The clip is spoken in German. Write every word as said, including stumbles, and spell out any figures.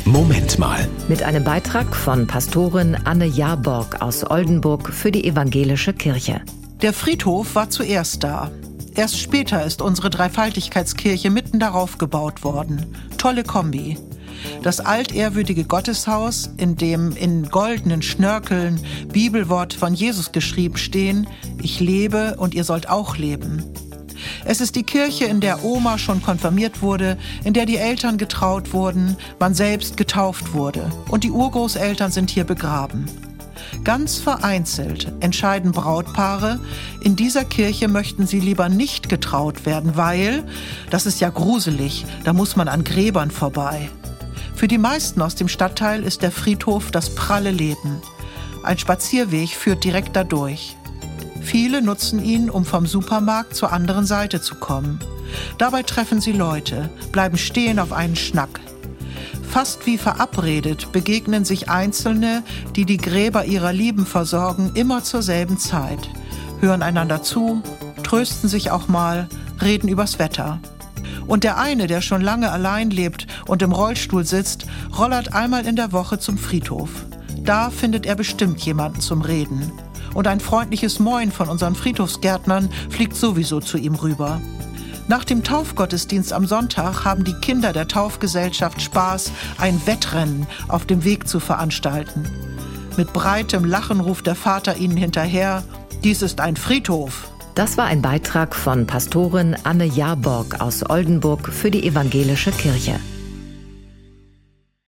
Moment mal. Mit einem Beitrag von Pastorin Anne Jahrborg aus Oldenburg für die Evangelische Kirche. Der Friedhof war zuerst da. Erst später ist unsere Dreifaltigkeitskirche mitten darauf gebaut worden. Tolle Kombi. Das altehrwürdige Gotteshaus, in dem in goldenen Schnörkeln Bibelworte von Jesus geschrieben stehen: Ich lebe und ihr sollt auch leben. Es ist die Kirche, in der Oma schon konfirmiert wurde, in der die Eltern getraut wurden, man selbst getauft wurde. Und die Urgroßeltern sind hier begraben. Ganz vereinzelt entscheiden Brautpaare, in dieser Kirche möchten sie lieber nicht getraut werden, weil, das ist ja gruselig, da muss man an Gräbern vorbei. Für die meisten aus dem Stadtteil ist der Friedhof das pralle Leben. Ein Spazierweg führt direkt dadurch. Viele nutzen ihn, um vom Supermarkt zur anderen Seite zu kommen. Dabei treffen sie Leute, bleiben stehen auf einen Schnack. Fast wie verabredet begegnen sich Einzelne, die die Gräber ihrer Lieben versorgen, immer zur selben Zeit. Hören einander zu, trösten sich auch mal, reden übers Wetter. Und der eine, der schon lange allein lebt und im Rollstuhl sitzt, rollert einmal in der Woche zum Friedhof. Da findet er bestimmt jemanden zum Reden. Und ein freundliches Moin von unseren Friedhofsgärtnern fliegt sowieso zu ihm rüber. Nach dem Taufgottesdienst am Sonntag haben die Kinder der Taufgesellschaft Spaß, ein Wettrennen auf dem Weg zu veranstalten. Mit breitem Lachen ruft der Vater ihnen hinterher: Dies ist ein Friedhof. Das war ein Beitrag von Pastorin Anne Jahrborg aus Oldenburg für die Evangelische Kirche.